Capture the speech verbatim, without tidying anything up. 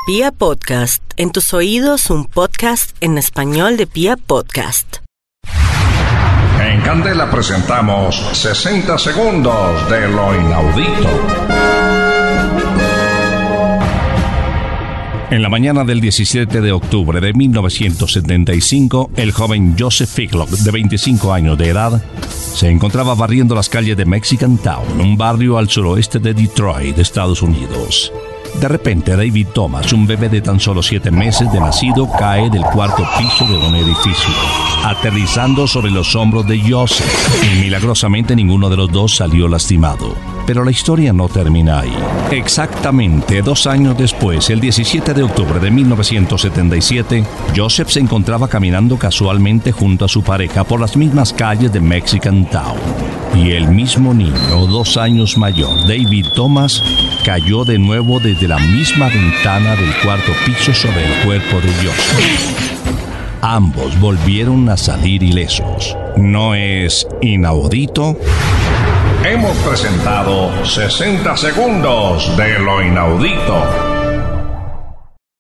Pia Podcast, en tus oídos un podcast en español de Pia Podcast. En Candela presentamos sesenta segundos de lo inaudito. En la mañana del diecisiete de octubre de mil novecientos setenta y cinco, el joven Joseph Figlock, de veinticinco años de edad, se encontraba barriendo las calles de Mexican Town, un barrio al suroeste de Detroit, Estados Unidos. De repente, David Thomas, un bebé de tan solo siete meses de nacido, cae del cuarto piso de un edificio, aterrizando sobre los hombros de Joseph, y milagrosamente ninguno de los dos salió lastimado. Pero la historia no termina ahí. Exactamente dos años después, el diecisiete de octubre de mil novecientos setenta y siete, Joseph se encontraba caminando casualmente junto a su pareja por las mismas calles de Mexican Town. Y el mismo niño, dos años mayor, David Thomas, cayó de nuevo desde la misma ventana del cuarto piso sobre el cuerpo de Joseph. Ambos volvieron a salir ilesos. ¿No es inaudito? Hemos presentado sesenta segundos de lo inaudito.